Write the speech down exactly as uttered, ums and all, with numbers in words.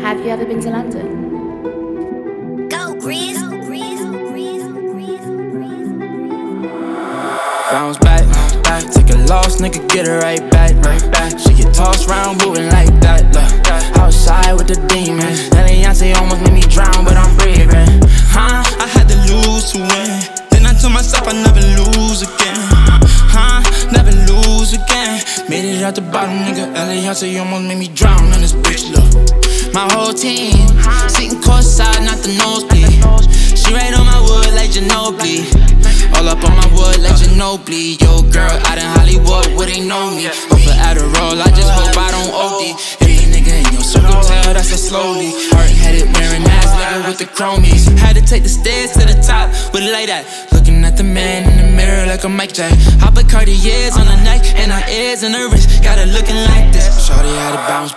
Have you ever been to London? Go, Grizz. Bounce back, back, take a loss, nigga, get it right back, right back. She get tossed round, moving like that, look. Outside with the demons, Eliantte almost made me drown, but I'm breathing. Huh? I had to lose to win. Then I told myself I'd never lose again. Huh? Never lose again. Made it out the bottom, nigga, Eliantte almost made me drown on this bitch, look. My whole team, sitting courtside, not the nosebleed. She right on my wood like Ginobili. All up on my wood like Ginobili. Yo, girl, out in Hollywood, where they know me. Hope for Adderall, I just hope I don't O D. If the nigga in your circle tell, that's a slowly. Hard-headed, wearing ass nigga with the chromies. Had to take the stairs to the top with a light at. Looking at the man in the mirror like a Mike Jack. I put Cartiers on the neck and her ears and her wrist. Got her looking like this. Shorty had to bounce